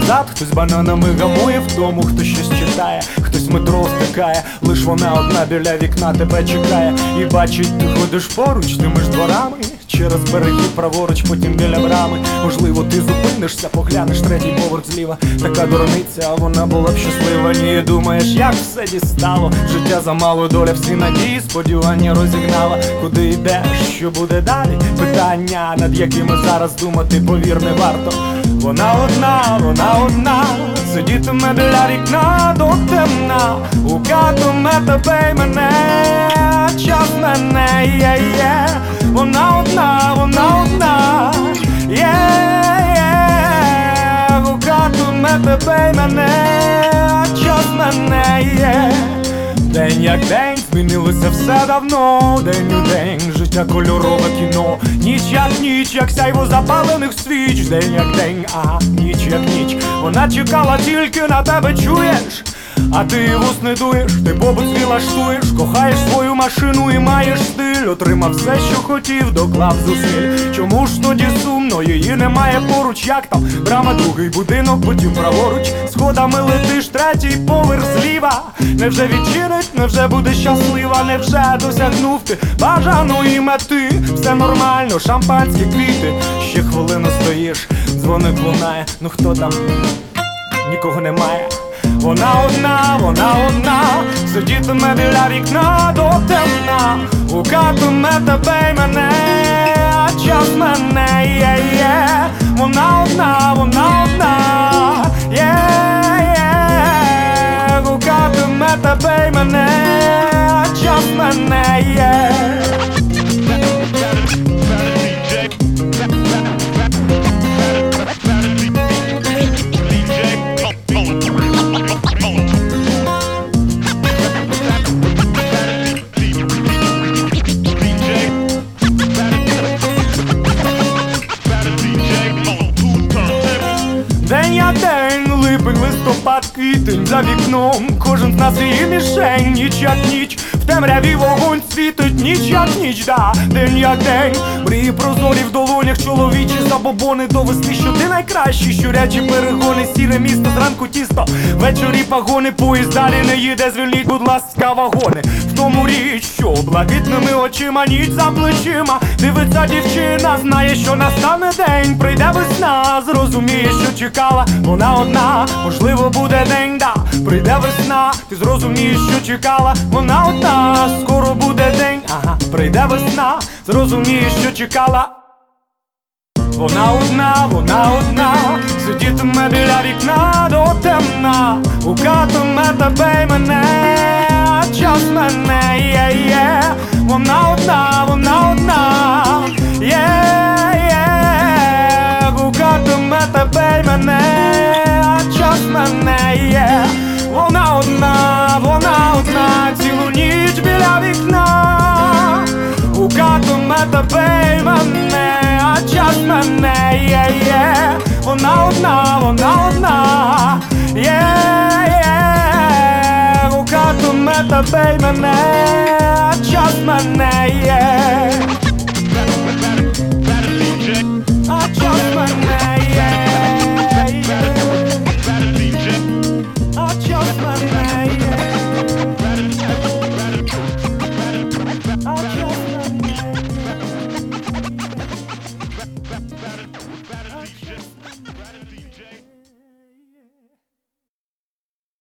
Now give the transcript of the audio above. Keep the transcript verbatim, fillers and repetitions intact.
назад, хтось бананами гамує в тому, хто щось читає, хтось метро стикає, лиш вона одна біля вікна тебе чекає. І бачить, ти ходиш поруч тими ж дворами, через береги праворуч, потім біля брами. Можливо, ти зупинишся, поглянеш третій поверх зліва. Така дурниця, а вона була б щаслива. Ні, думаєш, як все дістало. Життя замало, доля всі надії, сподівання розігнала. Куди йдеш, що буде далі? Питання, над якими зараз думати, повір, не варто. Вона одна, вона одна, сидітиме біля вікна до темна, гукатиме тебе й мене, час мене, є-є. Вона одна, вона одна, є-є. Гукатиме тебе й мене, час мене, є. День як день, змінилося все давно. День у день, життя кольорове кіно. Ніч як ніч, як сяйво запалених свіч. День як день, ага, ніч як ніч. Вона чекала тільки на тебе, чуєш? А ти вус не дуєш, ти побут свій лаштуєш. Кохаєш свою машину і маєш стиль. Отримав все, що хотів, доклав зусиль. Чому ж тоді сумно, її немає поруч? Як там? Брама, другий будинок, потім праворуч. Сходами летиш, третій поверх зліва. Невже відчинить, невже буде щаслива? Невже досягнув ти бажаної мети? Все нормально, шампанські квіти. Ще хвилину стоїш, дзвоник лунає. Ну хто там? Нікого немає. Вона одна, вона одна, сидітиме біля вікна до темна, гукатиме тебе й мене, а час мене, є-є. Вона одна, вона одна, є-є. Гукатиме тебе й мене, а час мене, є. День я день, липень, листопад, квітень за вікном. Кожен з нас її мішень, ніч як ніч. В темряві вогонь світить, ніч як ніч, да. День як день, мрії прозорі в долонях, чоловічі забобони. Довести, що ти найкращий, щурячі перегони. Сіре місто, зранку тісто, ввечері пагони. Поїзд далі не їде, звільніть, будь ласка, вагони. В тому річ, що блакитними очима, ніч за плечима. Дивиться дівчина, знає, що настане день. Прийде весна, зрозуміє, що чекала. Вона одна, можливо буде день, да. Прийде весна, ти зрозумієш, що чекала. Вона одна, скоро буде день, ага. Прийде весна, зрозумієш, що чекала. Вона одна, вона одна, сидітиме біля вікна до темна, гукатиме тебе й мене, а час мене, є-є. Вона одна, вона одна, є-є. Гукатиме тебе й мене, а час мене, є. Вона одна, вона одна, цілу ніч біля вікна, гукатиме тебе й мене, а час мене, є-є. Вона одна, вона одна, є-є. Гукатиме тебе й мене, а час мене, є.